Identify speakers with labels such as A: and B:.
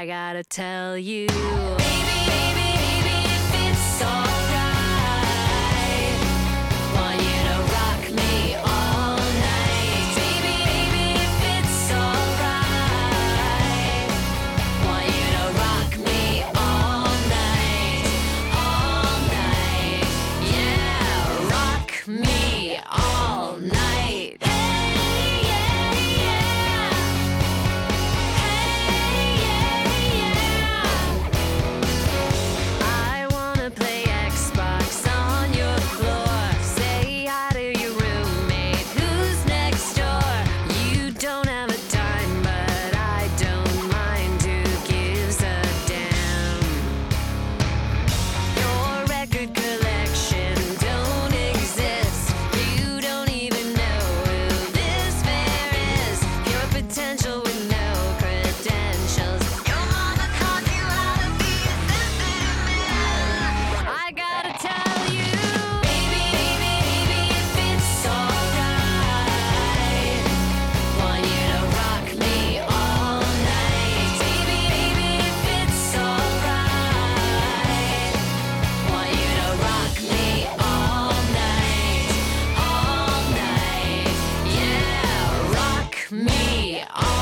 A: I gotta tell you, baby, baby, baby, if it's alright, want you to rock me all night. Baby, baby, if it's alright, want you to rock me all night, yeah, rock me all night. Hey, yeah, yeah. Hey, yeah, yeah. I wanna play Xbox on your floor. Say hi to your roommate who's next door. You don't have a dime, but I don't mind. Who gives a damn? Your record collection don't exist. You don't even know who this fair is. Your potential with no credentials. Your mama taught you how to be a sensitive man. I gotta tell you, baby, baby, baby, if it's alright, want you to rock me all night. Baby, baby, if it's alright, want you to rock me all night, yeah, rock me all